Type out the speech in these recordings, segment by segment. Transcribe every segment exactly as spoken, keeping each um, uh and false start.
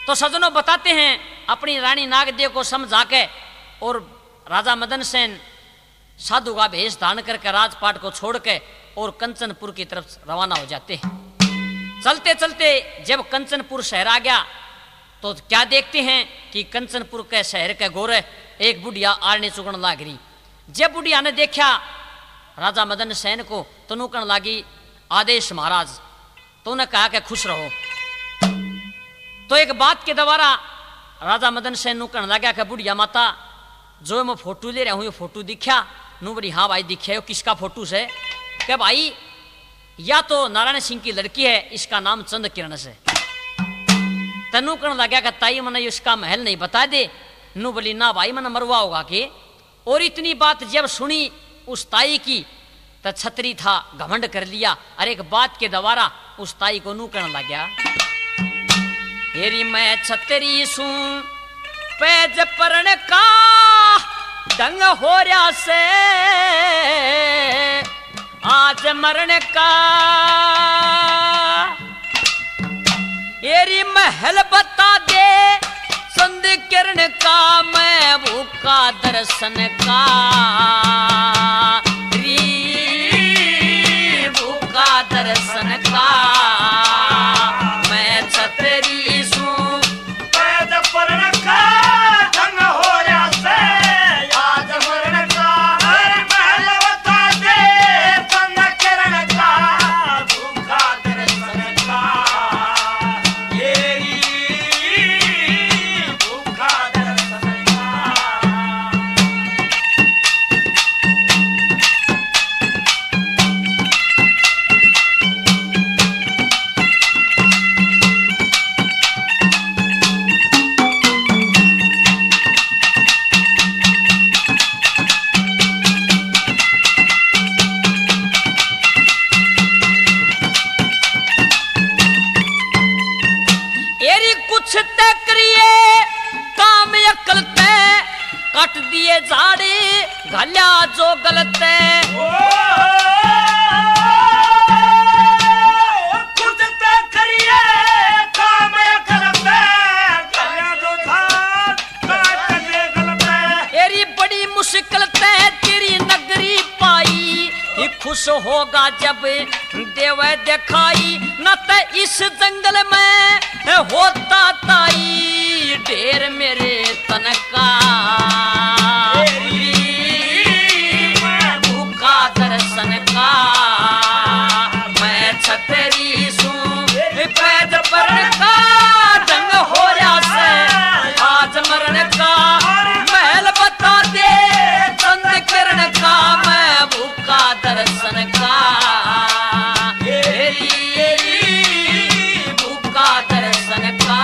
तो सज्जनों बताते हैं अपनी रानी नागदेव को समझा के और राजा मदन सेन साधु का भेष धारण करके राजपाट को छोड़ के और कंचनपुर की तरफ रवाना हो जाते हैं। चलते चलते जब कंचनपुर शहर आ गया तो क्या देखते हैं कि कंचनपुर के शहर के गोरे एक बुढ़िया आरने चुगण लाग रही। जब बुढ़िया ने देखा राजा मदन सेन को तो नुकण लागी आदेश महाराज, तो उन्हें कहा कि खुश रहो। तो एक बात के द्वारा राजा मदन सेन नुकण लगा कि बुढ़िया माता जो मैं फोटो ले रहा हूँ ये फोटो दिखा नू बड़ी हाँ भाई दिखे किसका फोटो से कि भाई या तो नारायण सिंह की लड़की है, इसका नाम चंद किरण से। तनु कण लगा कि ताई मैंने इसका महल नहीं बता दे। नू बोली ना भाई मैंने मरवा होगा कि। और इतनी बात जब सुनी उस ताई की तो छतरी था घमंड कर लिया। और एक बात के द्वारा उस ताई को नू कण लग गया हेरी मैं छतरी सू पैज परण का डंग हो रहा से आज मरण का एरी महल बता दे चंद किरण का मैं भूखा दर्शन का री भूखा दर्शन का मैं छतरी सू पैद परण का ढंग हो रहा से आज मरण का महल बता दे चंद किरण का भूखा दर्शन का येरी भूखा दर्शन का। एरी कुछ तय करिए काम अकल तय कट दिए झाड़ी घल्या जो गलत है। खुद पे करिए काम गलत है गया जो था काट दे गलत है। एरी बड़ी मुश्किल तय तेरी नगरी पाई ही खुश होगा जब देव दिखाई न त इस जंगल में होता ताई ढेर मेरे तन का मैं भूखा दर्शन का मैं छतरी सू पैद परण का ढंग हो रहा से आज मरण का महल बता दे चंद किरण का मैं भूखा दर्शन का भूखा दर्शन का।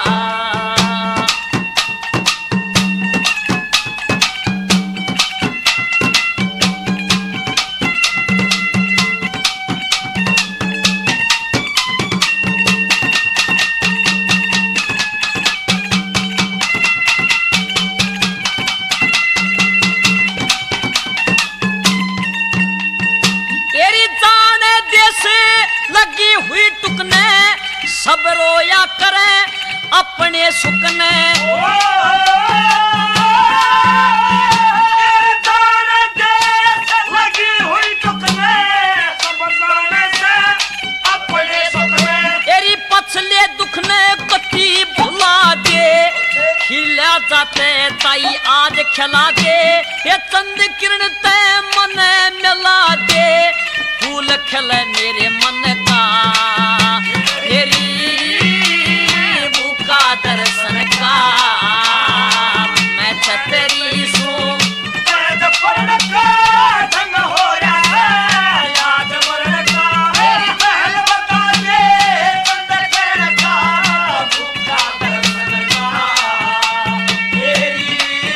एरी जाने देश लगी हुई टुकने सब रोया करे अपने सुकने। लगी हुई टुकने सब जाने से अपने सुखने। एरी पछले दुखने कति भुला दे खिला जाते ताई आज खिला दे ये चंद किरण ते मन मिला दे फूल खिले मेरे मन का तेरी भूखा दर्शन का मैं छतरी सू पैद परण का ढंग हो रहा है आज मरण का महल बता दे चंद किरण का भूखा दर्शन का तेरी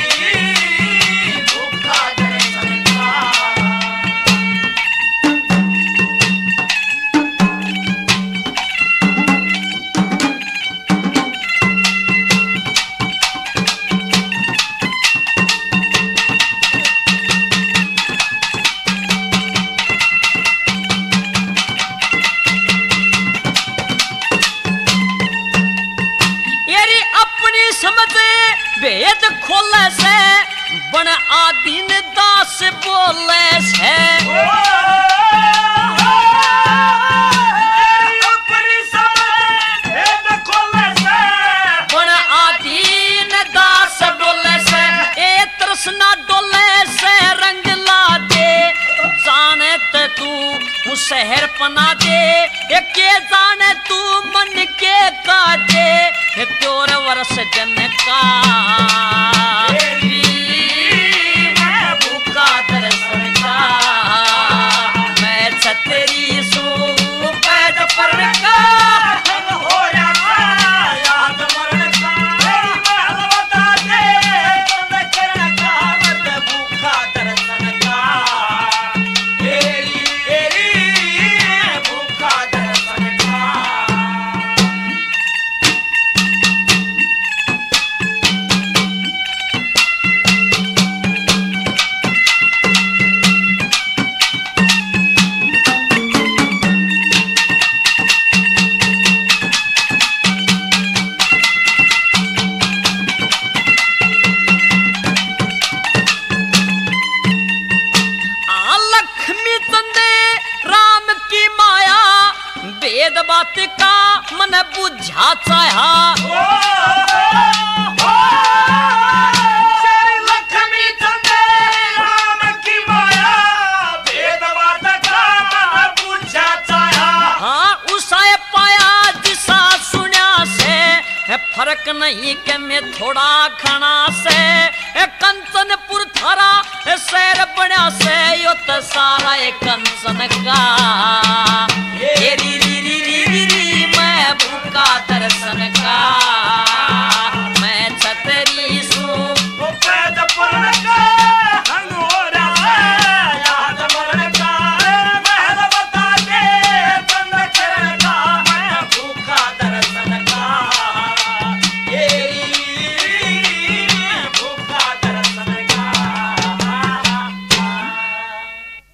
भूखा दर्शन का। समझे भेद खोले से बन आदीन दास बोले से अपनी समझ भेद खोले से बन आदीन दास बोले से ए तृष्णा डोले से रंग ला दे जाने ते तू शहर पना दे ए के जाने तू मन के काजे हे त्योर वर्ष जन का मैं भूखा दर्शन का मैं छतरी सू पैद पर का धन हो जाता याद मरण का तेरी महल बता दे बंद किरण का मत भूखा दर्शन का तेरी तेरी भूखा दर्शन का आ लक्ष्मी चंदे राम की माया वेद बात का मन बुझा चाहा श्री लक्ष्मी चंदे राम की माया वेद बात का मन पूछा चाहा हाँ उसाए पाया जिसा सुना से है फर्क नहीं के मैं थोड़ा खाना से है कंचनपुर थारा है शहर बना से यो तो सारा है कंचन का ये री री री री री री मैं भूखा दर्शन का